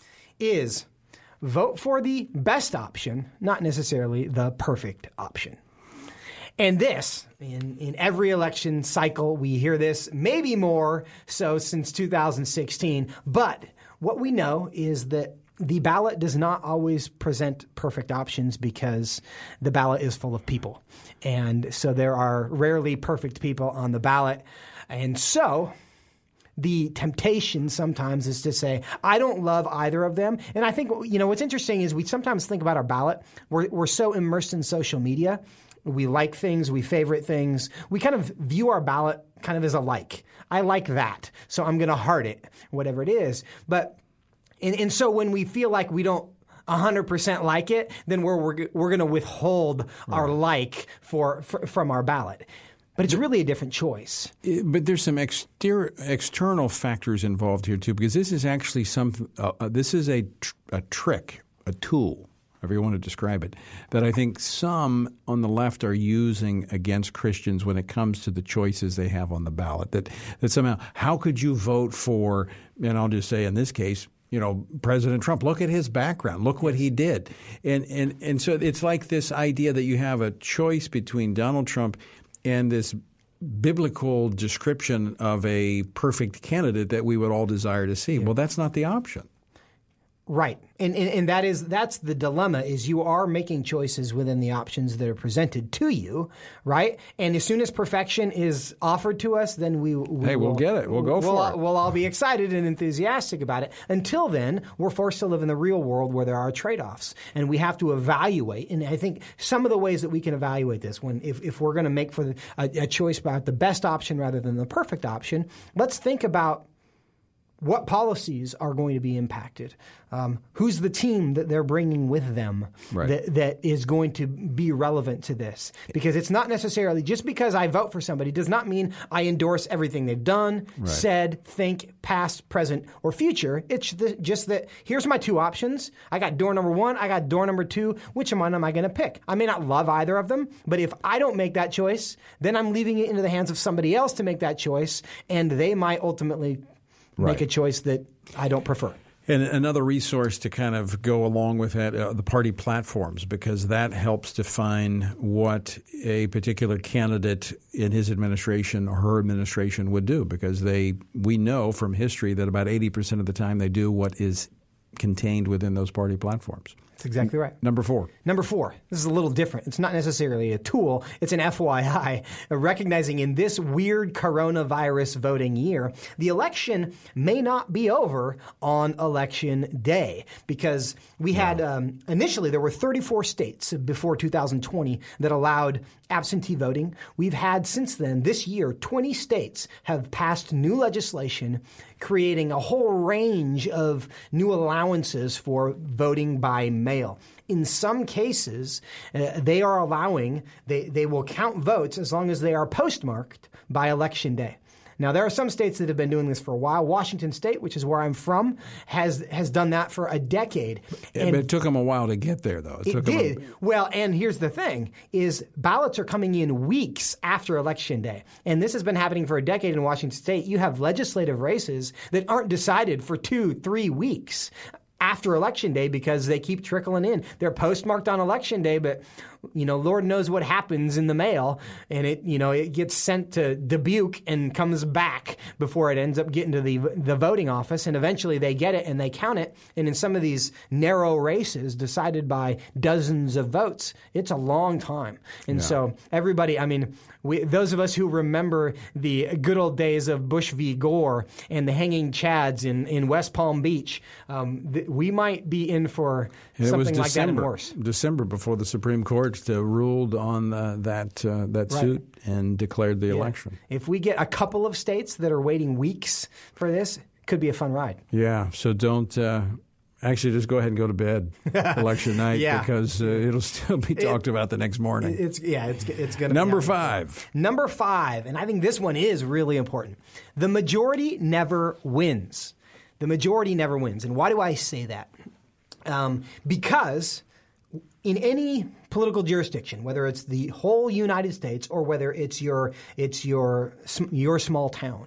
is vote for the best option, not necessarily the perfect option. And this, in, in every election cycle, we hear this, maybe more so since two thousand sixteen. But what we know is that the ballot does not always present perfect options because the ballot is full of people. And so there are rarely perfect people on the ballot. And so the temptation sometimes is to say, I don't love either of them. And I think, you know, what's interesting is we sometimes think about our ballot. We're, we're so immersed in social media. We like things. We favorite things. We kind of view our ballot kind of as a like. I like that, so I'm going to heart it, whatever it is. But and, and so when we feel like we don't one hundred percent like it, then we're we're, we're going to withhold right. our like for, for from our ballot. But it's really a different choice. But there's some exter- external factors involved here too, because this is actually some. Uh, uh, this is a tr- a trick, a tool, however you want to describe it, that I think some on the left are using against Christians when it comes to the choices they have on the ballot. That that somehow, how could you vote for? And I'll just say in this case, you know, President Trump. Look at his background. Look what he did. And and and so it's like this idea that you have a choice between Donald Trump and this biblical description of a perfect candidate that we would all desire to see. Yeah. Well, that's not the option. Right. And, and and that is that's the dilemma is you are making choices within the options that are presented to you, right? And as soon as perfection is offered to us, then we, we Hey, will, we'll get it. We'll go we'll, for it. We'll all be excited and enthusiastic about it. Until then, we're forced to live in the real world where there are trade-offs. And we have to evaluate. And I think some of the ways that we can evaluate this, when if, if we're going to make for the, a, a choice about the best option rather than the perfect option, let's think about what policies are going to be impacted? Um, who's the team that they're bringing with them right. that, that is going to be relevant to this? Because it's not necessarily just because I vote for somebody does not mean I endorse everything they've done, right. said, think, past, present, or future. It's the, just that here's my two options. I got door number one. I got door number two. Which one am I going to pick? I may not love either of them, but if I don't make that choice, then I'm leaving it into the hands of somebody else to make that choice, and they might ultimately Right. make a choice that I don't prefer. And another resource to kind of go along with that, uh, the party platforms, because that helps define what a particular candidate in his administration or her administration would do, because they we know from history that about eighty percent of the time they do what is contained within those party platforms. That's exactly right. Number four. Number four. This is a little different. It's not necessarily a tool. It's an F Y I, recognizing in this weird coronavirus voting year, the election may not be over on election day, because we had um, initially there were thirty-four states before two thousand twenty that allowed absentee voting. We've had since then, this year, twenty states have passed new legislation creating a whole range of new allowances for voting by mail. In some cases, uh, they are allowing, they, they will count votes as long as they are postmarked by election day. Now, there are some states that have been doing this for a while. Washington State, which is where I'm from, has has done that for a decade. Yeah, and but it took them a while to get there, though. It, it took did. them a... Well, and here's the thing, is ballots are coming in weeks after Election Day. And this has been happening for a decade in Washington State. You have legislative races that aren't decided for two, three weeks after Election Day because they keep trickling in. They're postmarked on Election Day, but you know, Lord knows what happens in the mail, and it, you know, it gets sent to Dubuque and comes back before it ends up getting to the the voting office, and eventually they get it and they count it, and in some of these narrow races decided by dozens of votes, it's a long time. And yeah. so everybody, I mean, we, those of us who remember the good old days of Bush v. Gore and the hanging chads in, in West Palm Beach, um, th- we might be in for it something was like that and December, worse. December before the Supreme Court uh, ruled on uh, that uh, that right. suit and declared the yeah. election. If we get a couple of states that are waiting weeks for this, it could be a fun ride. Yeah, so don't uh, actually just go ahead and go to bed election night yeah. because uh, it'll still be talked it, about the next morning. It's yeah, it's it's going to Number be five. Number five, and I think this one is really important. The majority never wins. The majority never wins. And why do I say that? Um, because in any political jurisdiction, whether it's the whole United States or whether it's your it's your your small town,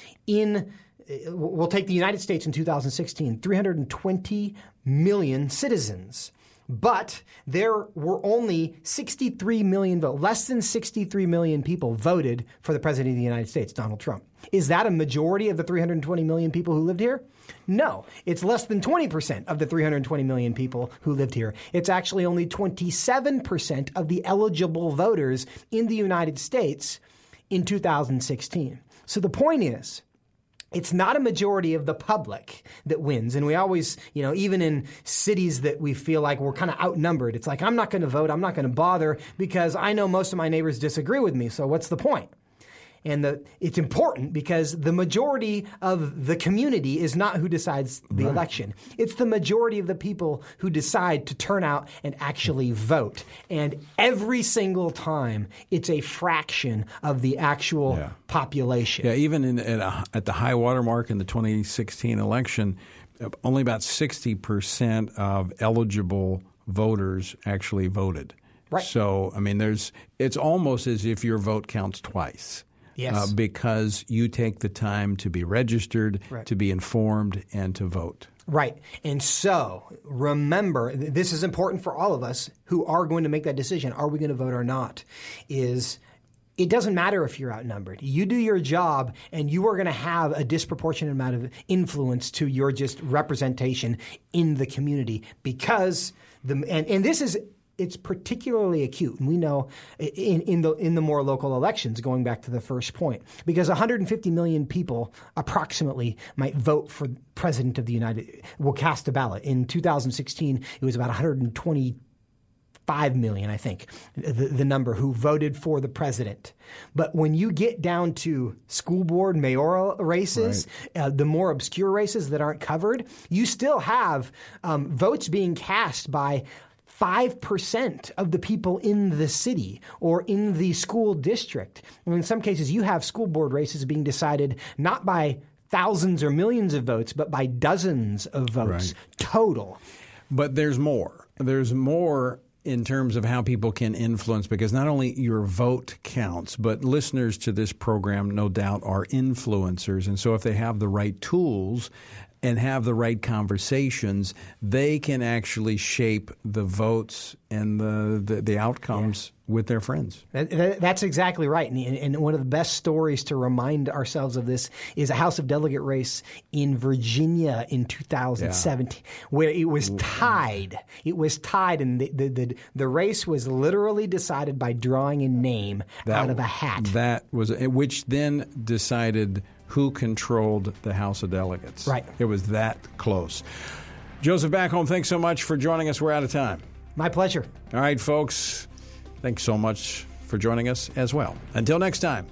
in we'll take the United States in two thousand sixteen, three hundred twenty million citizens. But there were only sixty-three million votes, less than sixty-three million people voted for the President of the United States, Donald Trump. Is that a majority of the three hundred twenty million people who lived here? No. It's less than twenty percent of the three hundred twenty million people who lived here. It's actually only twenty-seven percent of the eligible voters in the United States in two thousand sixteen. So the point is, it's not a majority of the public that wins. And we always, you know, even in cities that we feel like we're kind of outnumbered, it's like, I'm not going to vote, I'm not going to bother because I know most of my neighbors disagree with me. So what's the point? And the, it's important because the majority of the community is not who decides the right. election. It's the majority of the people who decide to turn out and actually vote. And every single time, it's a fraction of the actual yeah. population. Yeah, even in, at, a, at the high water mark in the twenty sixteen election, only about sixty percent of eligible voters actually voted. Right. So, I mean, there's it's almost as if your vote counts twice. Yes. Uh, because you take the time to be registered, right. to be informed, and to vote. Right. And so remember, this is important for all of us who are going to make that decision. Are we going to vote or not? Is it doesn't matter if you're outnumbered. You do your job, and you are going to have a disproportionate amount of influence to your just representation in the community because the and, and this is it's particularly acute, and we know in, in the in the more local elections, going back to the first point, because one hundred fifty million people approximately might vote for president of the United will cast a ballot. In two thousand sixteen, it was about one hundred twenty-five million, I think, the, the number who voted for the president. But when you get down to school board mayoral races, right. uh, the more obscure races that aren't covered, you still have um, votes being cast by five percent of the people in the city or in the school district. And in some cases, you have school board races being decided not by thousands or millions of votes, but by dozens of votes right. total. But there's more. There's more in terms of how people can influence, because not only your vote counts, but listeners to this program, no doubt, are influencers. And so if they have the right tools and have the right conversations, they can actually shape the votes and the the, the outcomes yeah. with their friends. That, that, that's exactly right. And, and one of the best stories to remind ourselves of this is a House of Delegate race in Virginia in two thousand seventeen, yeah. where it was tied. It was tied, and the, the, the, the race was literally decided by drawing a name that, out of a hat. That was, which then decided who controlled the House of Delegates. Right. It was that close. Joseph Backholm, thanks so much for joining us. We're out of time. My pleasure. All right, folks. Thanks so much for joining us as well. Until next time,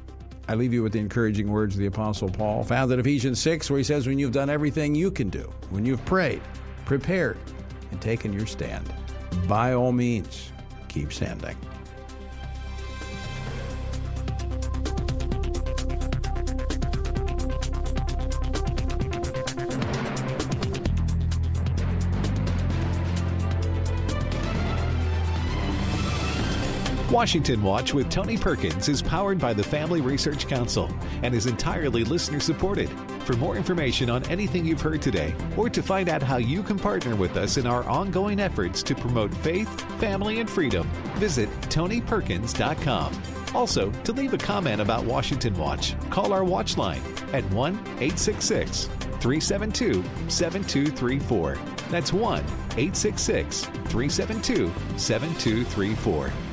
I leave you with the encouraging words of the Apostle Paul, found in Ephesians six, where he says, when you've done everything you can do, when you've prayed, prepared, and taken your stand, by all means, keep standing. Washington Watch with Tony Perkins is powered by the Family Research Council and is entirely listener-supported. For more information on anything you've heard today, or to find out how you can partner with us in our ongoing efforts to promote faith, family, and freedom, visit Tony Perkins dot com. Also, to leave a comment about Washington Watch, call our watch line at one eight six six, three seven two, seven two three four. That's one eight six six, three seven two, seven two three four.